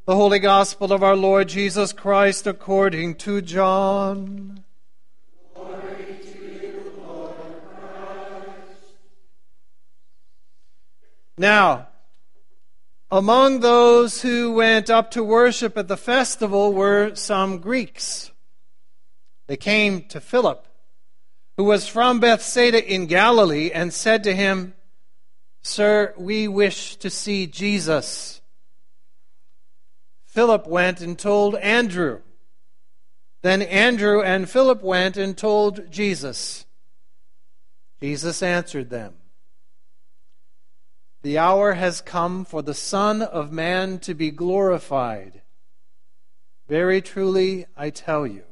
The Holy Gospel of our Lord Jesus Christ according to John. Glory to you, Lord Christ. Now, among those who went up to worship at the festival were some Greeks. They came to Philip, who was from Bethsaida in Galilee, and said to him, "Sir, we wish to see Jesus." Philip went and told Andrew. Then Andrew and Philip went and told Jesus. Jesus answered them, "The hour has come for the Son of Man to be glorified. Very truly, I tell you,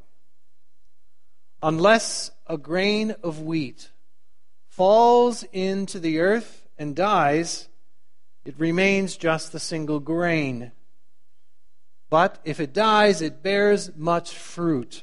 unless a grain of wheat falls into the earth and dies, it remains just a single grain. But if it dies, it bears much fruit.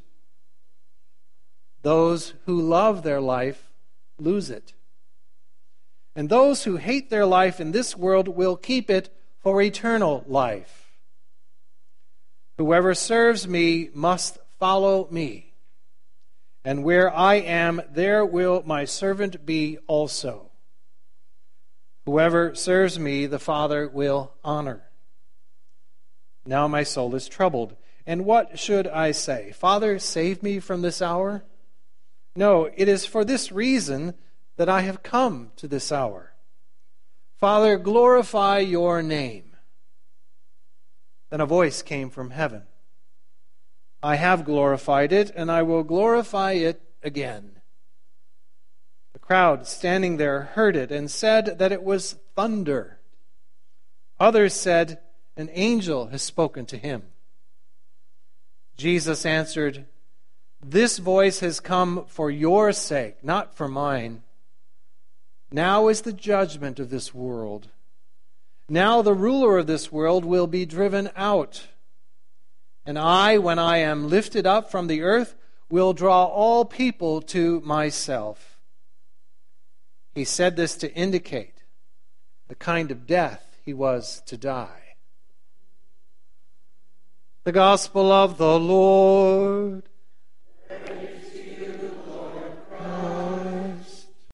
Those who love their life lose it. And those who hate their life in this world will keep it for eternal life. Whoever serves me must follow me. And where I am, there will my servant be also. Whoever serves me, the Father will honor. Now my soul is troubled. And what should I say? Father, save me from this hour? No, it is for this reason that I have come to this hour. Father, glorify your name." Then a voice came from heaven. "I have glorified it, and I will glorify it again." The crowd standing there heard it and said that it was thunder. Others said, "An angel has spoken to him." Jesus answered, "This voice has come for your sake, not for mine. Now is the judgment of this world. Now the ruler of this world will be driven out. And I, when I am lifted up from the earth, will draw all people to myself." He said this to indicate the kind of death he was to die. The Gospel of the Lord.